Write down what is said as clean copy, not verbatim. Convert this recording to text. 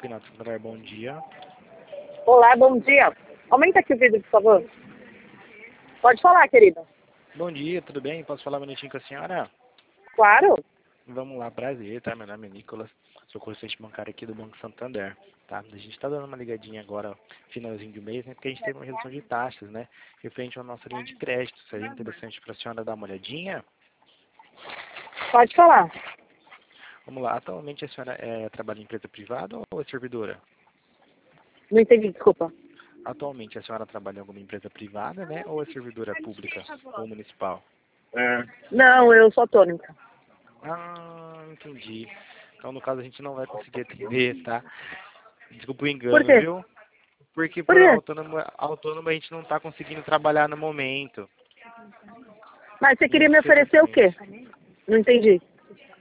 Financiamento Santander, bom dia. Olá, bom dia. Aumenta aqui o vídeo, por favor. Pode falar, querida. Bom dia, tudo bem? Posso falar um minutinho com a senhora? Claro. Vamos lá, prazer, tá? Meu nome é Nicolas, sou correspondente bancário aqui do Banco Santander, tá? A gente tá dando uma ligadinha agora, finalzinho do mês, né? Porque a gente teve uma redução de taxas, né? Referente à nossa linha de crédito. Seria interessante para a senhora dar uma olhadinha? Pode falar. Vamos lá, atualmente a senhora trabalha em empresa privada ou é servidora? Não entendi, desculpa. Atualmente a senhora trabalha em alguma empresa privada, né? Ou é servidora pública ou municipal? Não, eu sou autônoma. Ah, entendi. Então, no caso, a gente não vai conseguir atender, tá? Desculpa o Por engano, quê? viu? Porque Por por quê? autônomo a gente não está conseguindo trabalhar no momento. Mas você queria me oferecer o quê? Infelizmente. Não entendi.